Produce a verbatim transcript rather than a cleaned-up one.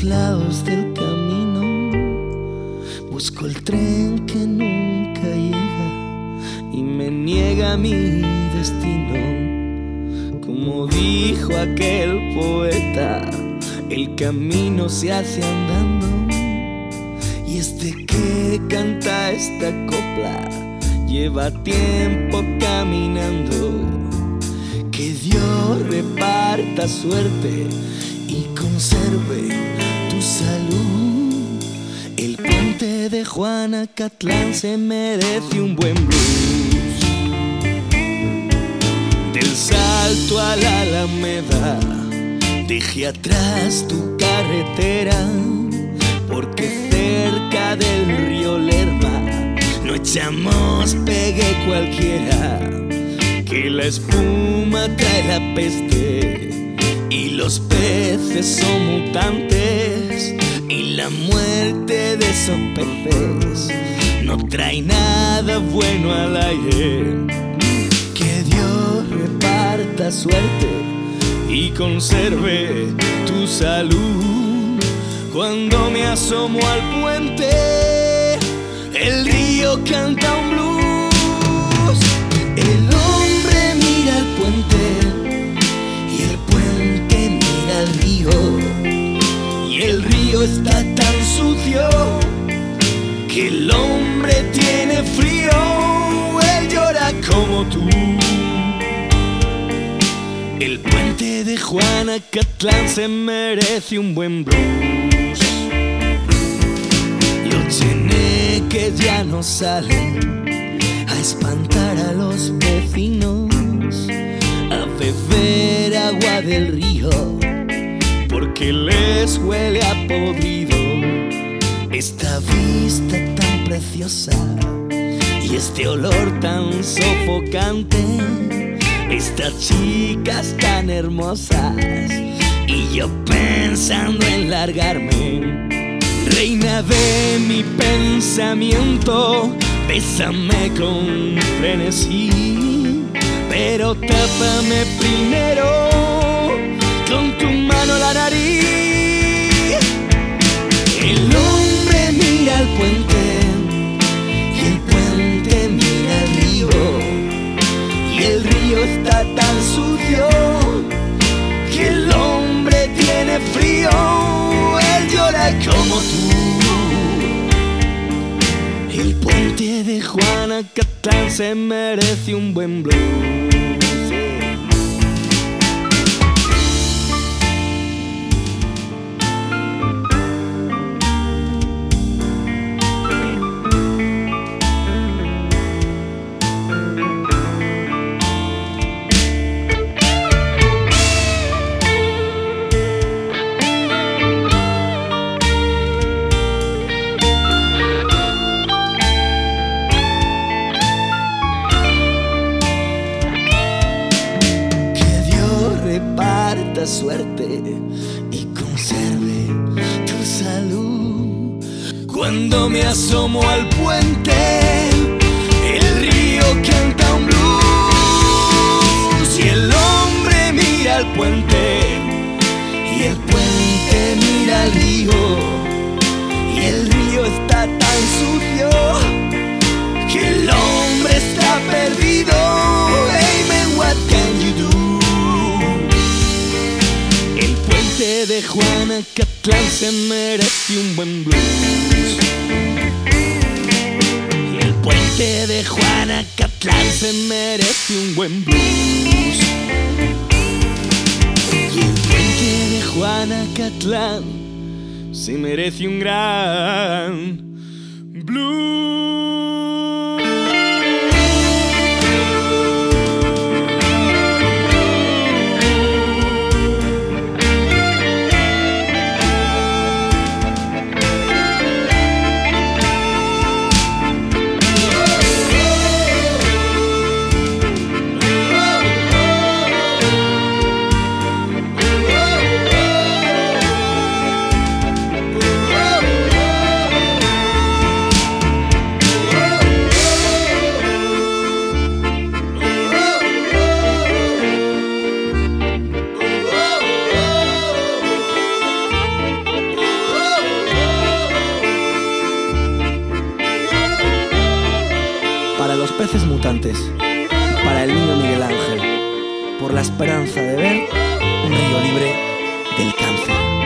los lados del camino. Busco el tren que nunca llega y me niega mi destino. Como dijo aquel poeta, el camino se hace andando. Y este que canta esta copla lleva tiempo caminando. Que Dios reparta suerte y conserve tu salud. El puente de Juanacatlán se merece un buen blues. Del Salto a la Alameda deje atrás tu carretera, porque cerca del río Lerma no echamos pegue cualquiera. Que la espuma trae la peste y los peces son mutantes, y la muerte de esos peces no trae nada bueno al aire. Que Dios reparta suerte y conserve tu salud. Cuando me asomo al puente, el río canta un blues. El hombre mira el puente y el puente mira el río. Y el río está tan sucio que el hombre tiene frío. Él llora como tú. El puente de Juanacatlán se merece un buen blues. Los cheneques ya no salen a espantar a los vecinos, a beber agua del río, porque les huele a podrido. Esta vista tan preciosa y este olor tan sofocante, estas chicas tan hermosas y yo pensando en largarme. Reina de mi pensamiento, bésame con frenesí, pero tápame primero con tu mano la nariz. El hombre mira el puente y el puente mira el río. Y el río está tan sucio que el hombre tiene frío. Él llora como tú. El puente de Juanacatlán se merece un buen blues. Reparta suerte y conserve tu salud. Cuando me asomo al puente, el río canta un blues. Y el hombre mira el puente y el puente mira el río. Y el río está tan sucio que el hombre está perdido. Hey man, what can you do? De Juanacatlán se merece un buen blues. Y el puente de Juanacatlán se merece un buen blues. Y el puente de Juanacatlán se merece un gran blues. Montes, para el niño Miguel Ángel, por la esperanza de ver un río libre del cáncer.